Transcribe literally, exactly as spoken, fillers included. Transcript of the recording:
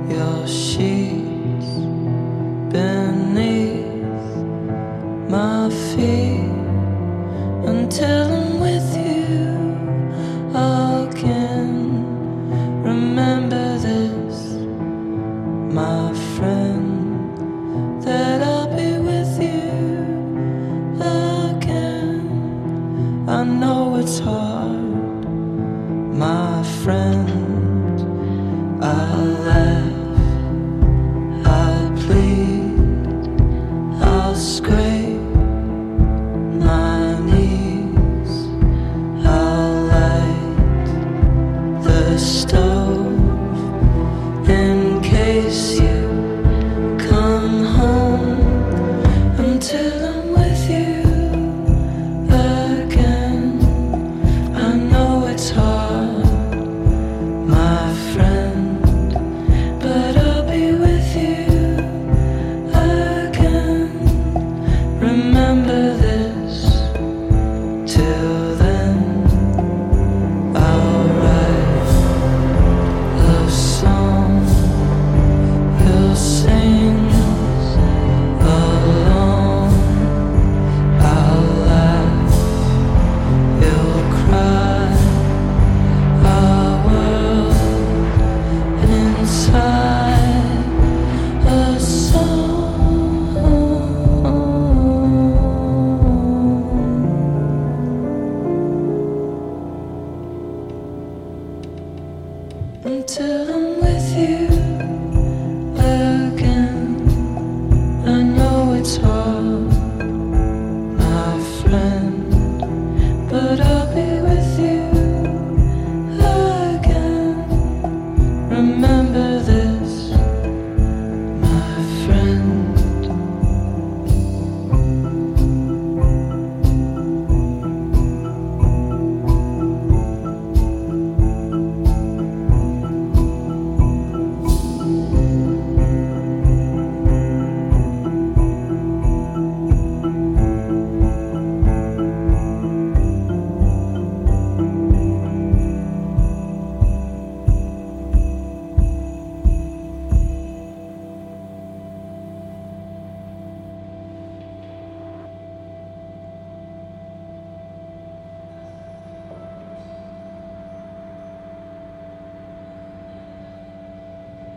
your sheets beneath my feet until I'm with you again. Remember this, my friend, that I'll be with you again. I know it's hard, my friend. I'll laugh, I'll plead, I'll scrape my knees, I'll light the stove in case you come home until I'm with you again. I know it's hard, my friend, but I'll be with you again. Remember this, till then I'll write a song you'll sing along. I'll laugh, you'll cry, our world inside a song. Until I'm with you